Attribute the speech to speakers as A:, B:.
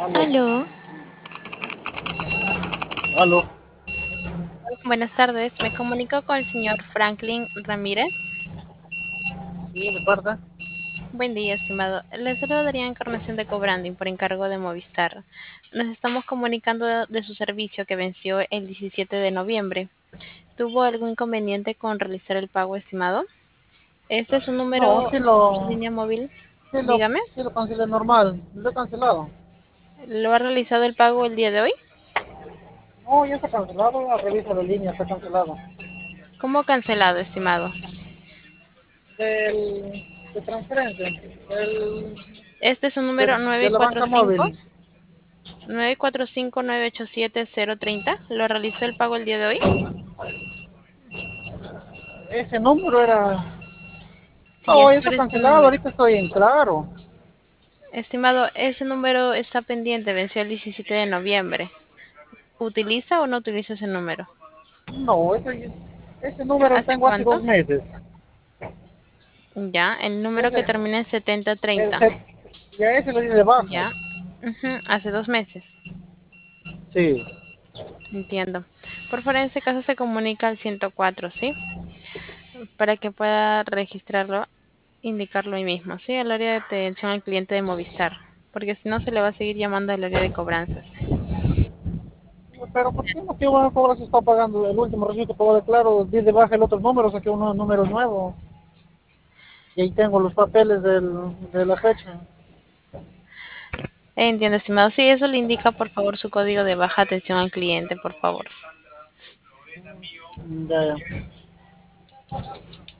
A: Aló,
B: Aló,
A: aló.
B: buenas tardes. Me comunico con el señor Franklin Ramírez.
A: Sí, de parte.
B: Buen día, estimado. Le saludaría Encarnación de Cobranding por encargo de Movistar. Nos estamos comunicando de su servicio que venció el 17 de noviembre. ¿Tuvo algún inconveniente con realizar el pago, estimado? ¿Este es un
A: No,
B: número, su línea móvil? Dígame.
A: sí lo cancelé normal. Lo he cancelado.
B: ¿Lo ha realizado el pago el día de hoy?
A: No, ya está cancelado. La revisa de línea está cancelado.
B: ¿Cómo cancelado, estimado?
A: De transferencia.
B: Este es un número
A: De la banca
B: 945.
A: móvil.
B: 945-987-030. ¿Lo realizó el pago el día de hoy?
A: Ese número era.
B: Sí,
A: No,
B: es
A: ya
B: por
A: está
B: este
A: cancelado.
B: número.
A: Ahorita estoy en claro.
B: Estimado, ese número está pendiente, venció el 17 de noviembre. ¿Utiliza o no utiliza ese número?
A: No, ese número lo
B: ¿Hace
A: tengo hace
B: cuánto?
A: 2 meses.
B: Ya, el número que
A: Ese,
B: termina en
A: el,
B: 7030.
A: se- ya ese lo di de baja.
B: Ya, ujú, hace 2 meses.
A: Sí.
B: Entiendo. Por favor, en ese caso se comunica al 104, ¿sí? Para que pueda registrarlo, indicarlo ahí mismo, ¿sí? Al área de atención al cliente de Movistar. Porque si no, se le va a seguir llamando al área de cobranzas.
A: Pero ¿por qué motivo van a cobrar si está pagando el último registro que pago de claro? Di de baja el otro número, saqué un número nuevo y ahí tengo los papeles de la fecha.
B: Entiendo, estimado. Sí, eso le indica, por favor, su código de baja atención al cliente, por favor.
A: Ya, ya.